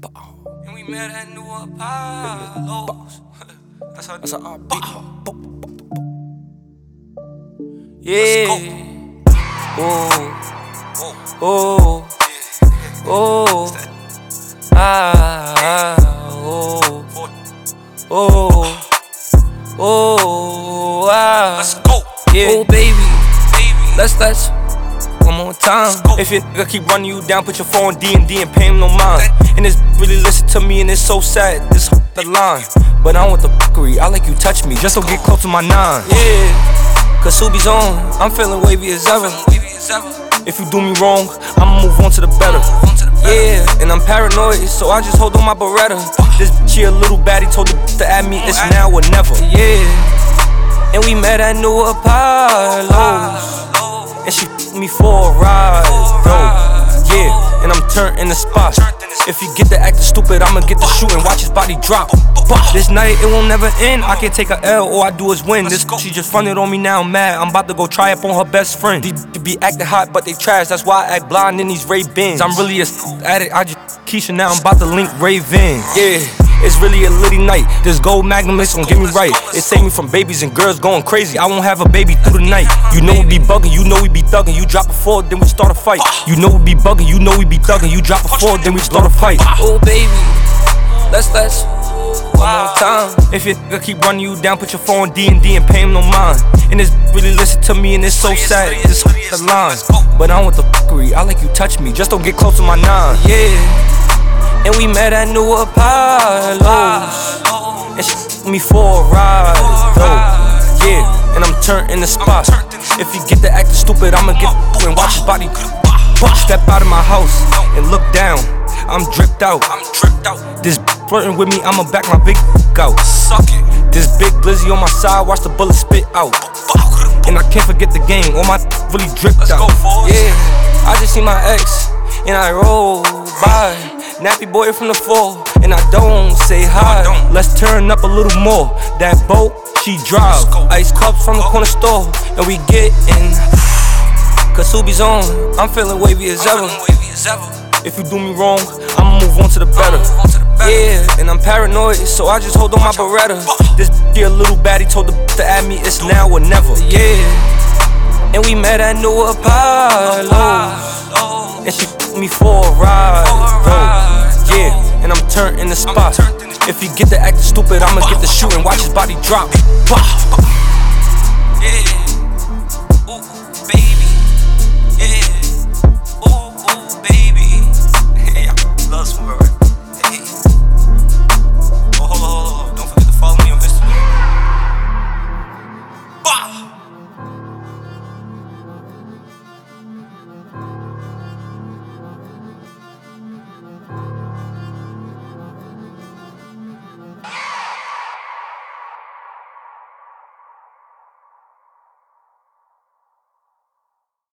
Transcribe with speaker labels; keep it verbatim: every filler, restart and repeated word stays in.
Speaker 1: And we met at New Apollo's. That's how, that's how I beat him. Yeah. Oh. Oh. Oh. Ah. Oh. Oh. Oh. Ah. Let's go. Yeah. Oh, baby. Let's let's. One more time. If your nigga keep running you down, put your phone D and D and pay him no mind. And this really listen to me and it's so sad. This the line. But I don't want the fuckery. I like you touch me. Just don't get close to my nine. Yeah. Cause Subi's on. I'm feeling wavy as ever. If you do me wrong, I'ma move on to the better. Yeah, and I'm paranoid, so I just hold on my Beretta. This bitch here a little baddie, told the bitch to add me, it's now or never. Yeah, and we met at New Apollo's. And she f***ed me for a ride, though. Yeah, and I'm turned in the spot. If you get the acting stupid, I'ma get the shooting, watch his body drop. This night, it won't never end. I can't take a L, all I do is win. This she just fronted on me now, I'm mad. I'm about to go try up on her best friend. These to be acting hot, but they trash. That's why I act blind in these Ray-Bans. I'm really a addict, I just Keisha now, I'm about to link Ray-Van. Yeah. It's really a litty night. This gold magnum is gon' get me right. It saved me from babies and girls going crazy. I won't have a baby through the night. You know we be bugging, you know we be thugging. You drop a four, then we start a fight. You know we be bugging, you know we be thugging. You drop a four, then we start a fight. Oh baby, let's let's one more time. If your nigga keep running you down, put your phone D and D and pay him no mind. And this really listen to me and it's so sad. This the line. But I don't want the fuckery. I like you touch me, just don't get close to my nine. Yeah. And we met at New Apollo's. And she f***ed me for a ride, though. Yeah, and I'm turned in the spot. If you get the acting stupid, I'ma get the and watch his body. Step out of my house and look down. I'm dripped out. This flirting with me, I'ma back my big out. This big glizzy on my side, watch the bullet spit out. And I can't forget the game, all my really dripped out. Yeah, I just see my ex and I roll by. Nappy boy from the fall, and I don't say hi. Let's turn up a little more. That boat, she drive. Ice cups from the corner store, and we get in. Cause Subi's on, I'm feeling wavy as ever. If you do me wrong, I'ma move on to the better. Yeah, and I'm paranoid, so I just hold on my Beretta. This here a little baddie, told the bitch to add me, it's now or never. Yeah, and we met at New Apollo's. And she f***ed me for a ride, though. Yeah, and I'm turned in the spot. If you get the acting stupid, I'ma get the shooting, watch his body drop.